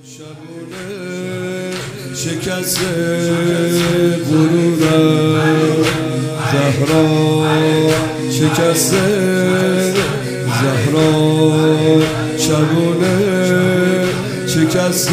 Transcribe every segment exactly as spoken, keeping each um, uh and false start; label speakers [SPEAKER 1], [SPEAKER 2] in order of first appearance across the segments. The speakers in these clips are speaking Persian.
[SPEAKER 1] شبونه شکست غرورم زهرا شکست زهرا شبونه شکست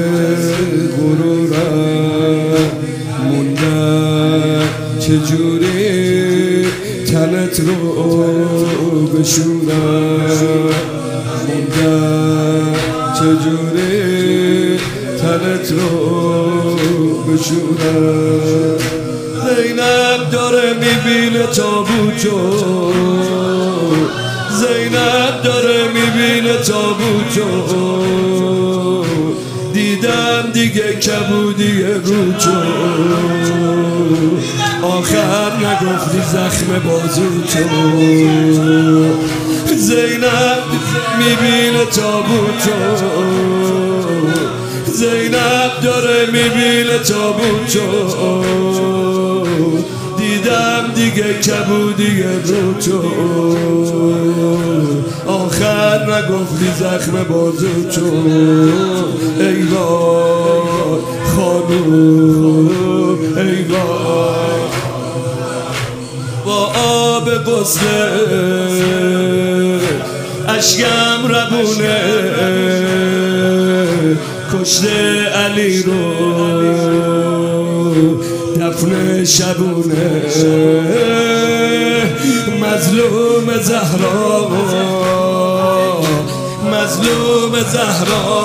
[SPEAKER 1] غرورم موندم چجوری تنت رو بشورم موندم چجوری تنت رو بشورم زینب داره میبینه تابوتو زینب داره میبینه تابوتو دیدم دیگه کبودی رو تو آخر نگفتی زخم بازو تو زینب میبینه تابوتو زینب داره میبینه تابوتو دیدم دیگه کبودی رو تو آخر نگفتی زخم بازو تو ای وای خانوم ای وای با آب غسل اشکم ربونه کشته علی رو دفن شبونه مظلوم زهرا مظلوم زهرا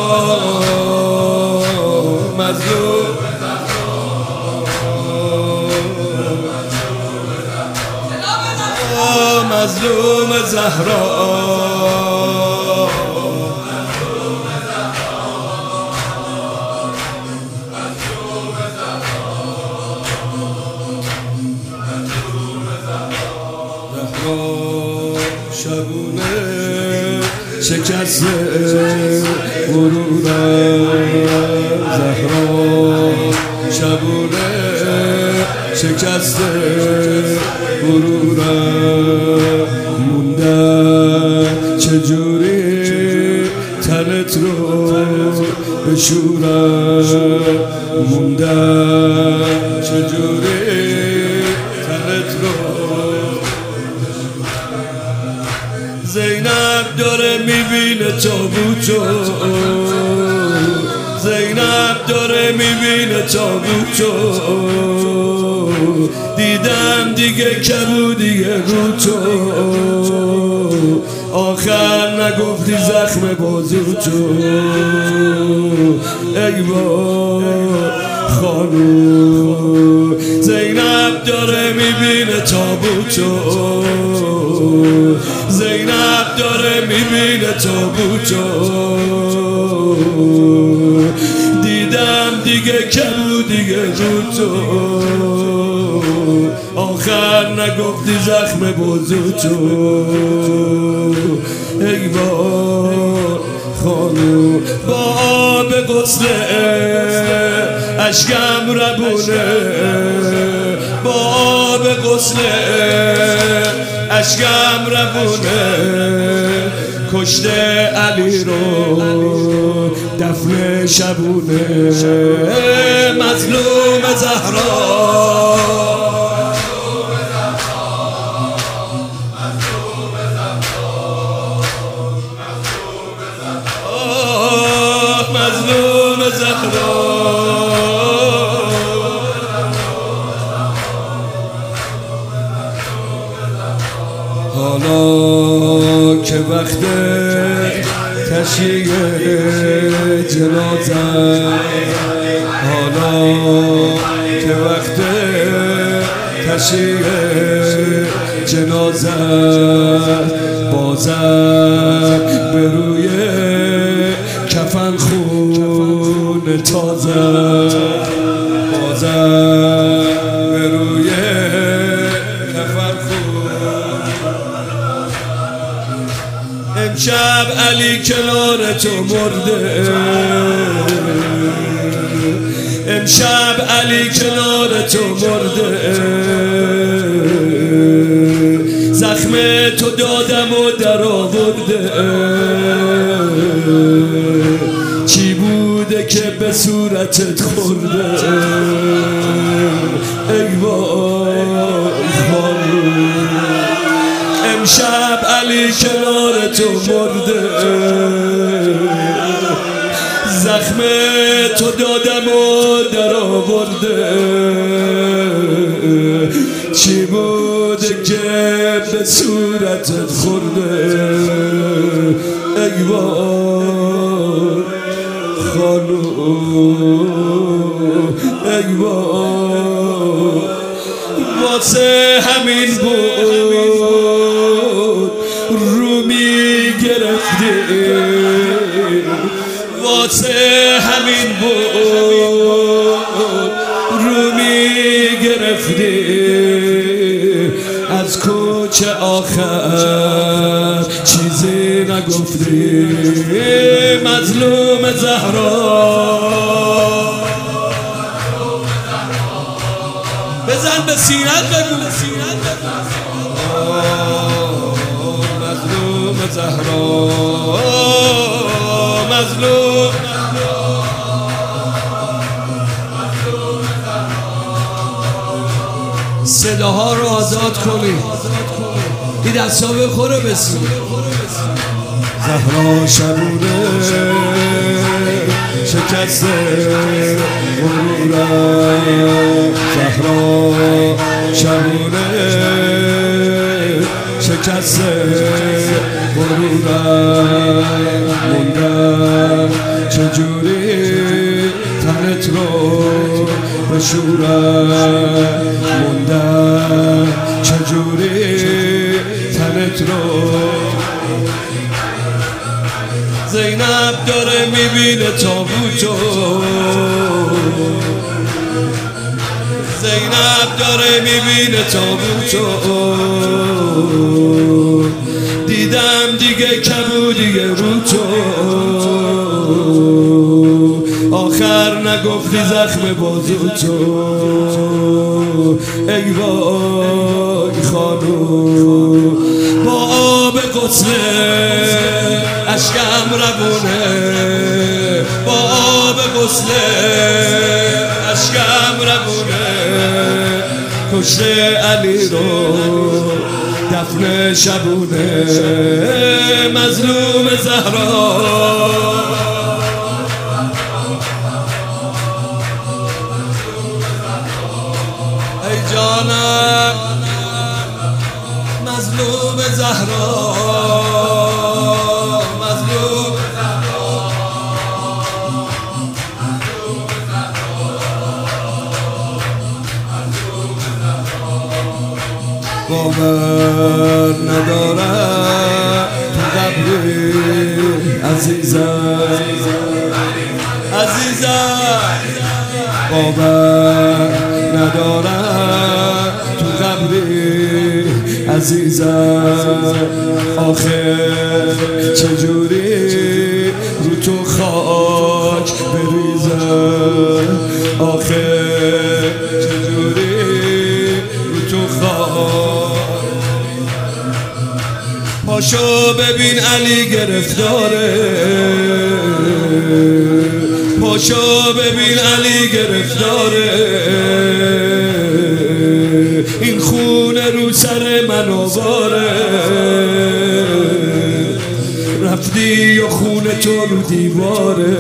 [SPEAKER 1] مظلوم مظلوم زهرا شبونه شکست غرورم زهرا شبونه شکست غرورم موندم چجوری تنت رو بشورم موندم چجوری تنت رو زینب داره میبینه تابوتو زینب داره میبینه تابوتو دیدم دیگه کبودی رو تو آخر نگفتی زخم بازو تو ای وای خانوم زینب داره میبینه تابوتو زینب داره میبینه تابوتو دیدم دیگه کبو دیگه رو تو آخر نگفتی زخم بازو تو ای وای خانوم با آب غسل اشکم ربونه با آب غسل اشکم ربونه کشته علی رو دفن شبونه مظلوم زهرا مظلوم زهرا حالا که وقت تشییع جنازه حالا که وقت تشییع جنازه بازم به روی کفن خون تازه بازم به روی کفن خون امشب علی کنار تو مرده امشب علی کنار تو مرده زخم تو دادم و در آورده چی بوده بوده که به صورتت خورده ای وای خانم امشب علی کنار تو مرده زخم تو دادم و در آورده چی بوده که به صورتت خورده ای وای خانم ای وای واسه همین بود رو میگرفتی واسه همین بود رو میگرفتی از کوچه آخر چیزی نگفتی مظلوم زهرا بزن به سینت بگو مظلوم زهرا مظلوم صداها رو آزاد کنی این دستا بخوره بسید زهرا شبونه شکسته غرورم زهرا شبونه شکسته غرورم موندم چجوری تنت رو بشورم موندم چجوری تنت رو زینب داره میبینه تابوتو زینب داره میبینه تابوتو دیدم دیگه کبودی رو تو آخر نگفتی زخم بازو تو ای وای خانم با آب غسله اشکم روونه با آب غسله اشکم روونه کشته علی رو دفن شبونه مظلوم زهرا ای جانم مظلوم زهرا مظلوم باور ندارم تو قبری عزیزم عزیزم باور ندارم تو قبری عزیزم آخه چجوری رو تو خاک بریزم آخه چجوری رو تو خاک پاشو ببین علی گرفتاره پاشو ببین علی گرفتاره این خون رو سر من آواره رفتی و خون تو رو دیواره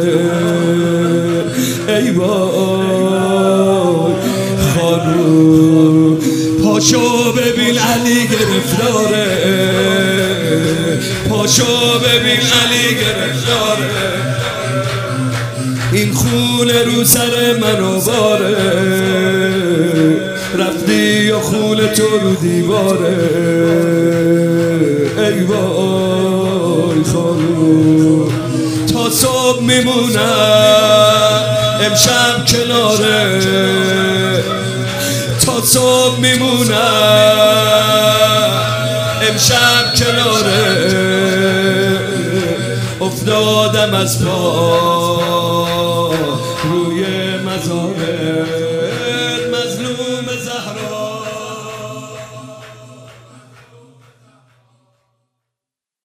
[SPEAKER 1] ای وای خانم پاشو ببین علی گرفتاره پاشو ببین علی گرفتاره این خون رو سر من آواره رفتی و خون تو رو دیواره ای وای خانم تا صبح میمونم امشب کناره تا صبح میمونم امشب کناره افتادم از پا